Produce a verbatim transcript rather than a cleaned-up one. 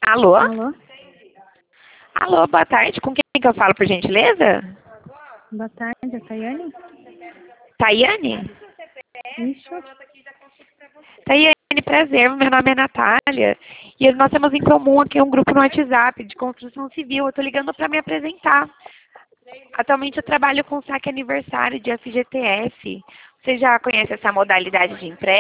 Alô? Alô? Alô, boa tarde. Com quem que eu falo, por gentileza? Boa tarde, é Tayane? Tayane? Isso? Tayane, prazer. Meu nome é Natália. E nós temos em comum aqui um grupo no WhatsApp de construção civil. Eu estou ligando para me apresentar. Atualmente eu trabalho com saque aniversário de F G T S. Você já conhece essa modalidade de empréstimo?